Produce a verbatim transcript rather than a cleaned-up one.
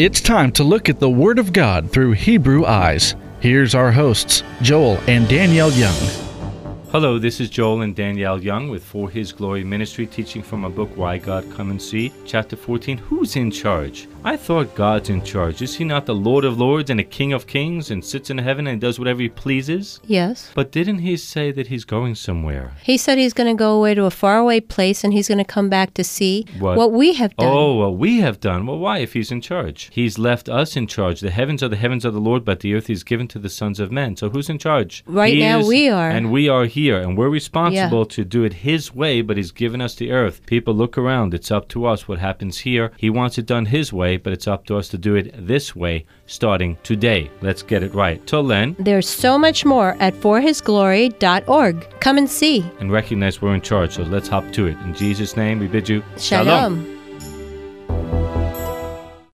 It's time to look at the Word of God through Hebrew eyes. Here's our hosts, Joel and Danielle Young. Hello, this is Joel and Danielle Young with For His Glory Ministry, teaching from a book, Why God Come and See, chapter fourteen, Who's in Charge? I thought God's in charge. Is he not the Lord of Lords and the King of Kings and sits in heaven and does whatever he pleases? Yes. But didn't he say that he's going somewhere? He said he's going to go away to a faraway place and he's going to come back to see What? what we have done. Oh, what we have done. Well, why if he's in charge? He's left us in charge. The heavens are the heavens of the Lord, but the earth is given to the sons of men. So who's in charge? Right He now is, we are. And we are here, and we're responsible Yeah. to do it his way, but he's given us the earth. People, look around. It's up to us what happens here. He wants it done his way, but it's up to us to do it this way, starting today. Let's get it right. Till then, There's so much more at for his glory dot org. Come and see. and recognize we're in charge, so let's hop to it. In Jesus' name, we bid you Shalom.